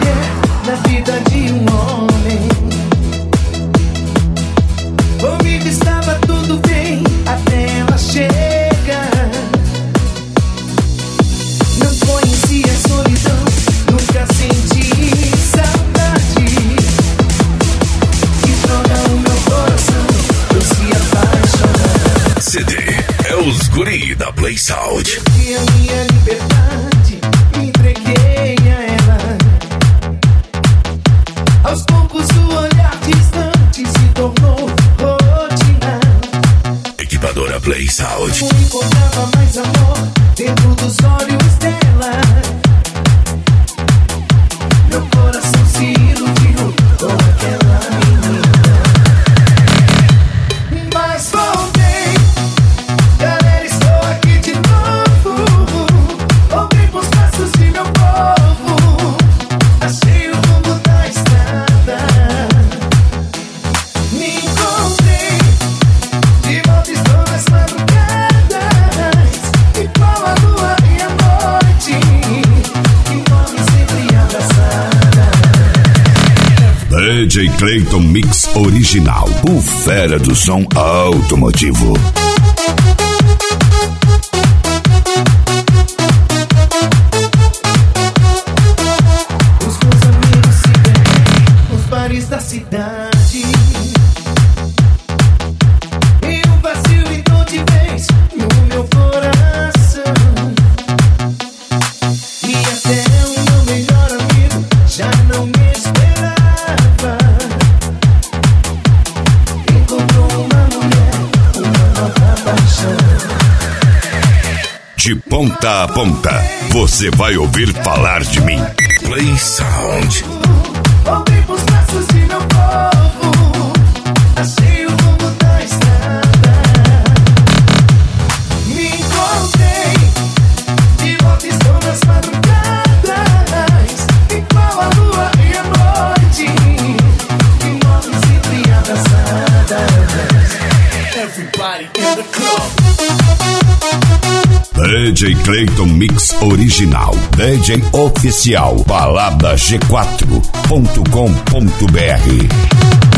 mulher na vida de um homem. Comigo estava tudo bem até ela chegar. Não conhecia a solidão, nunca senti saudade. Que droga o meu coração, eu se apaixonar. CD é os guri da Play Sound. E a minha liberdade me entreguei a ela. Aos poucos o olhar distante se tornou rotina. Equipadora Play Sound. Não encontrava mais amor dentro dos olhos dela. Meu coração se iludiu com aquela menina. Mas voltei, galera, estou aqui de novo. Voltei pros passos de meu povo. Achei o rumo da estrada. Me encontrei, de volta estou nas madrugadas, igual a lua e a noite, que morrem sempre abraçadas. DJ Clayton Mix Original, o fera do som automotivo. Os meus amigos se perdem nos bares da cidade, e um vazio entrou de vez no meu coração. E até o meu melhor amigo já não me esperava. Encontrou uma mulher, uma nova paixão. De ponta a ponta, você vai ouvir falar de mim. Play Sound. Voltei pros braços de meu povo. Achei o rumo da estrada. Me encontrei, de volta estou nas madrugadas, igual a lua e a noite, que morrem sempre abraçadas. Everybody in the club. DJ Clayton Mix Original. DJ oficial. Balada G4.com.br.